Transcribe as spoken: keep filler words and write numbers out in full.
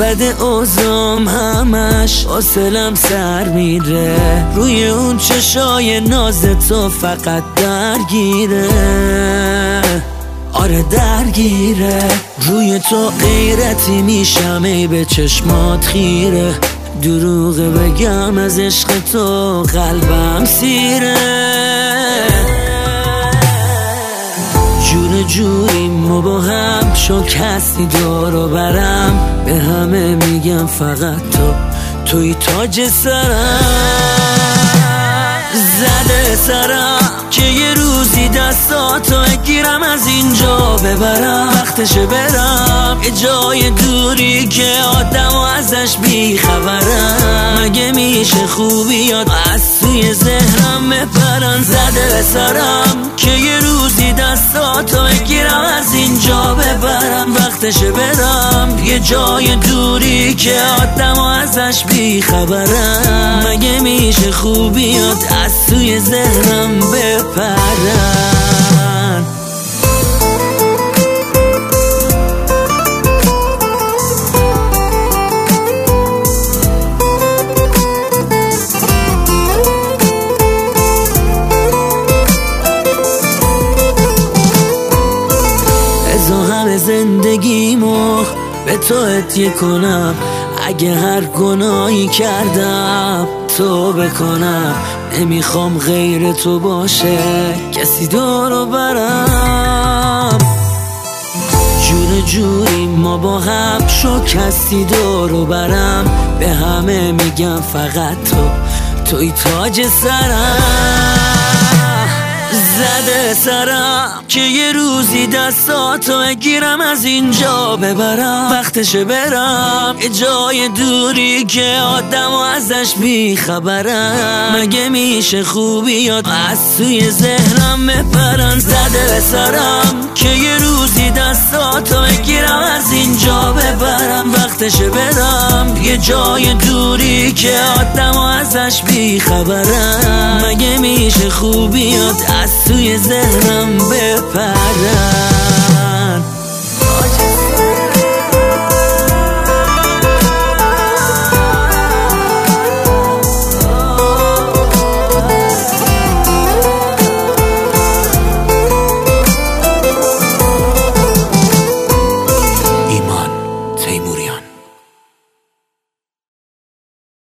بد اوزام همش حاصلم سر میره، روی اون چشای ناز تو فقط درگیره. آره درگیره، روی تو غیرتی میشم ای به چشمات خیره. دروغه بگم از عشق تو قلبم سیره. جور جوریم و با هم شو کسی دارو برم، به همه میگم فقط تو توی تاج سرم. زده سرم که یه روزی دستاتو گیرم از اینجا ببرم، وقتشه برم یه جای دوری که آدم و ازش بیخبرم. مگه میشه خوبیات از توی ذهنم بپرن؟ زده سرم که یه روزی دستاتو بگیرم از اینجا ببرم، وقتشه برم یه جای دوری که آدم و ازش بیخبرم. مگه میشه خوبیات از توی ذهنم بپرن؟ همه زندگیمو به تو هدیه کنم، اگه هر گناهی کردم تو بکنم. نمیخوام غیر تو باشه کسی دورو برم. جور جوری ما با هم شو کسی دورو برم، به همه میگم فقط تو توی تاج سرم. زده سرم که یه روزی دستاتو بگیرم از اینجا ببرم، وقتشه برم یه جای دوری که آدم و ازش بیخبرم. مگه میشه خوبیات از توی ذهنم بپرن؟ زده سرم که یه روزی دستاتو بگیرم از اینجا ببرم، وقتشه برم یه جای دوری که آدم و ازش بیخبرم. مگه میشه خوبیات از توی ذهنم بپرن؟